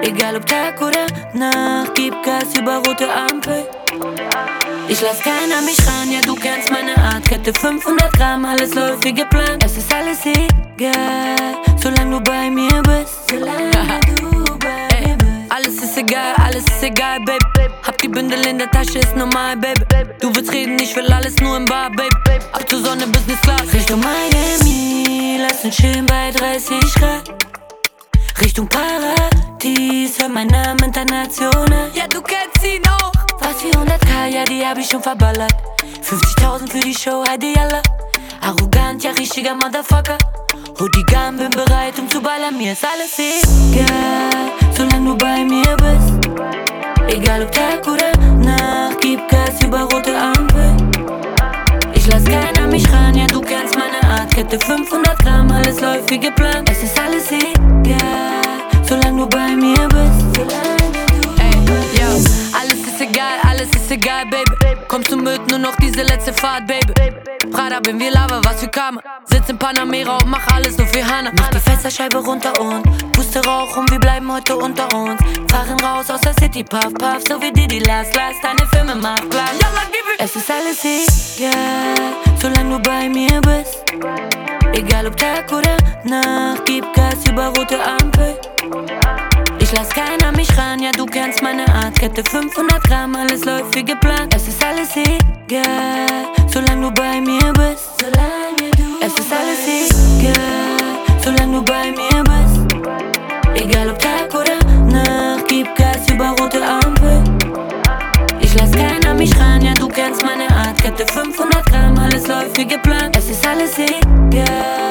Egal ob Tag oder Nacht, gib Gas über rote Ampel. Ich lass keiner mich ran, ja du kennst meine Art. Kette 500 Gramm, alles läuft wie geplant. Es ist alles egal, solange du bei mir bist. Solange du bei mir bist. Alles ist egal, babe. Hab die Bündel in der Tasche, ist normal, babe. Du willst reden, ich will alles nur im Bar, babe. Ab zur Sonne, Business Class. Richtung Miami, lass uns chillen bei 30 Grad. Richtung Paradies, hör mein Name international. Ja, du kennst ihn auch. Fast 400k, ja, die hab ich schon verballert. 50.000 für die Show, Heidi Allah. Arrogant, ja, richtiger Motherfucker. Hoodigan, bin bereit, um zu ballern. Mir ist alles egal, solange du bei mir bist. Egal ob Tag oder Nacht, gib Gas über rote Ampel. Ich lass keiner mich ran, ja, du kennst meine Art. Kette 500 Gramm, alles läuft wie geplant. Es ist alles egal, solange du bei mir bist. Alles ist egal, baby. Kommst du mit, nur noch diese letzte Fahrt, baby. Prada, bin wie Lava, was für Karma. Sitz in Panamera und mach alles nur für Hannah. Mach die Fensterscheibe runter und puste Rauch und wir bleiben heute unter uns. Fahren raus aus der City, puff, puff, so wie Didi, lass deine Filme, mach Plan. Es ist alles egal, solange du bei mir bist. Egal ob Tag oder Nacht, gib Gas über rote Ampel. Ich lass keiner mich ran, ja du kennst meine Art. Kette 500 Gramm, alles läuft wie geplant. Es ist alles egal, solange du bei mir bist. Es ist alles egal, solange du bei mir bist. Egal ob Tag oder Nacht, gib Gas über rote Ampel. Ich lass keiner mich ran, ja du kennst meine Art. Kette 500 Gramm, alles läuft wie geplant. Es ist alles egal.